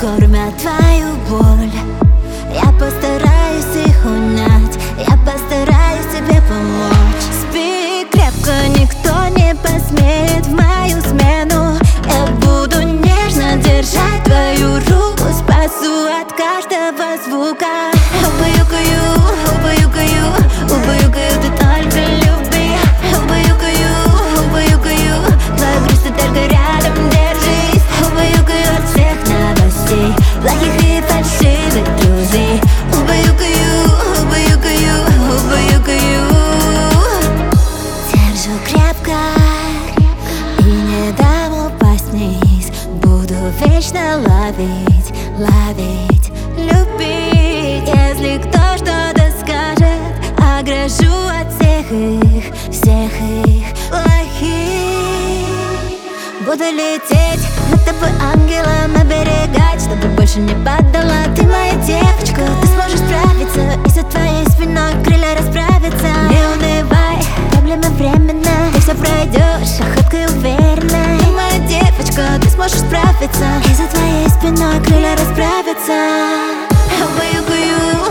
кормят твою боль. Я постараюсь их унять, я постараюсь тебе помочь. Спи крепко, никто не посмеет в мою смену. Я буду нежно держать твою руку, спасу от каждого звука. Убаюкаю, убаюкаю, убаюкаю, ты только люби. Убаюкаю, убаюкаю, твой грусть, ты только рядом держись. Убаюкаю от всех новостей, плохих и фальшивых друзей. Убаюкаю, убаюкаю, убаюкаю. Держу крепко и не дам упасть вниз. Буду вечно ловить, ловить, любить. Если кто что-то скажет, огражу от всех их плохих. Буду лететь над тобой ангелом, оберегать, чтобы больше не падала. Ты моя девочка, ты сможешь справиться, и за твоей спиной крылья расправятся. Не унывай, проблема временная, ты все пройдешь охоткой уверенно. Ты моя девочка, ты сможешь справиться, и за твоей спиной крылья расправятся. Убаюкаю,